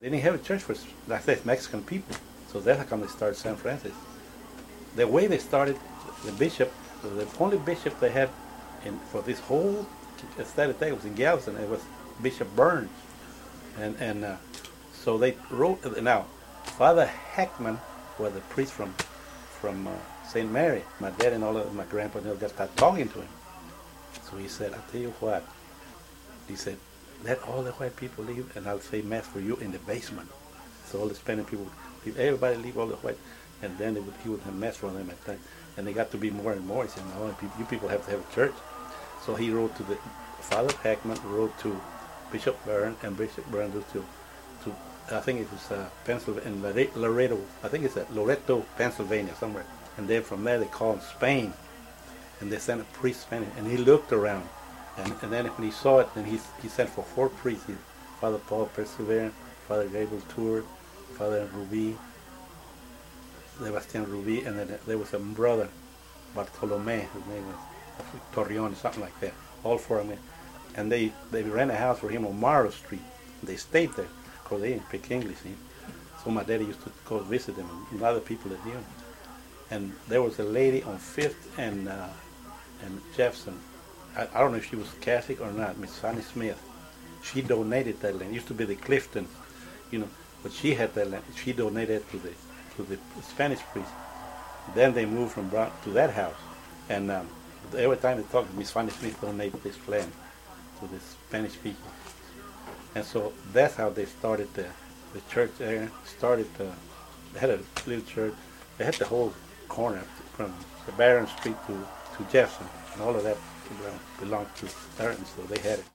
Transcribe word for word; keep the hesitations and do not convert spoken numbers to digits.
They didn't have a church for, like I said, Mexican people. So that's how come they started Saint Francis. The way they started, the bishop, the only bishop they had in, for this whole state of was in Galveston. It was Bishop Burns. And, and uh, so they wrote, now, Father Heckman was a priest from, from uh, Saint Mary. My dad and all of my grandpa and all just started talking to him. So he said, I'll tell you what. He said, let all the white people leave and I'll say mass for you in the basement. So all the Spanish people, everybody leave all the white, and then would, he would have mass for them at that. And they got to be more and more. He said, no, you people have to have a church. So he wrote to the, Father Heckman wrote to Bishop Burns, and Bishop Burns wrote to, to I think it was uh, Pennsylvania, in Laredo, I think it's at Loretto, Pennsylvania, somewhere. And then from there they called Spain, and they sent a priest Spanish, and he looked around. And, and then when he saw it, then he, he sent for four priests, he, Father Paul Perseverance, Father Gabriel Tour, Father Ruby, Sebastian Ruby, and then there was a brother, Bartolome, his name was Torreon, something like that, all four of them. And they, they ran a house for him on Morrow Street. They stayed there, because they didn't speak English. See? So my daddy used to go visit them, and other people that knew him. And there was a lady on Fifth and, uh, and Jefferson. I, I don't know if she was Catholic or not, Miss Fanny Smith. She donated that land. It used to be the Clifton, you know, but she had that land. She donated to the to the Spanish priest. Then they moved from Brown to that house, and um, every time they talked, Miss Fanny Smith donated this land to the Spanish people, and so that's how they started the the church there. Started uh, they had a little church. They had the whole corner from the Barron Street to to Jefferson, and all of that belonged to Thurton, so they had it.